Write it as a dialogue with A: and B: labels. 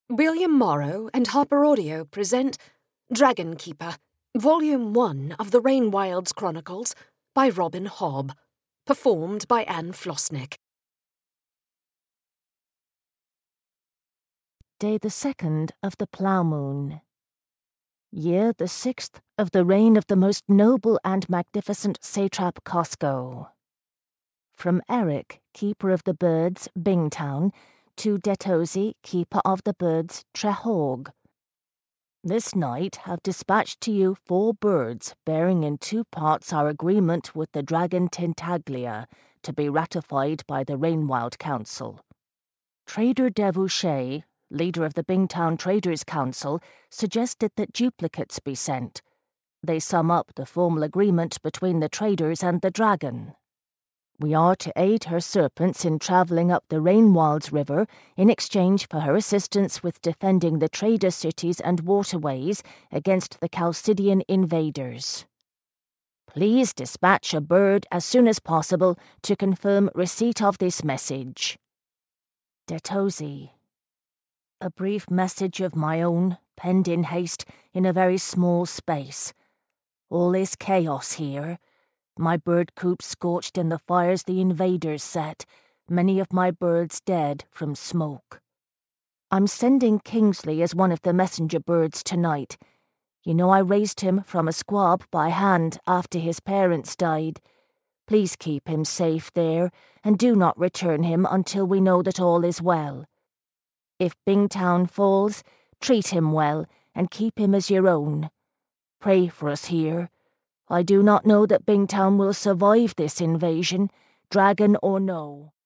A: William Morrow and Harper Audio present Dragon Keeper, Volume 1 of the Rainwilds Chronicles by Robin Hobb, performed by Anne Flosnick.
B: Day the 2nd of the Plough Moon. Year the 6th of the reign of the most noble and magnificent satrap Cosco. From Eric, keeper of the birds, Bingtown, to Detozi, keeper of the birds, Trehog. This night have dispatched to you 4 birds, bearing in 2 parts our agreement with the dragon Tintaglia, to be ratified by the Rainwild Council. Trader Devouchet, leader of the Bingtown Traders' Council, suggested that duplicates be sent. They sum up the formal agreement between the traders and the dragon. We are to aid her serpents in travelling up the Rainwilds River in exchange for her assistance with defending the trader cities and waterways against the Chalcidian invaders. Please dispatch a bird as soon as possible to confirm receipt of this message. Detozi. A brief message of my own, penned in haste in a very small space. All is chaos here. My bird coop scorched in the fires the invaders set, many of my birds dead from smoke. I'm sending Kingsley as one of the messenger birds tonight. You know I raised him from a squab by hand after his parents died. Please keep him safe there, and do not return him until we know that all is well. If Bingtown falls, treat him well, and keep him as your own. Pray for us here. I do not know that Bingtown will survive this invasion, dragon or no.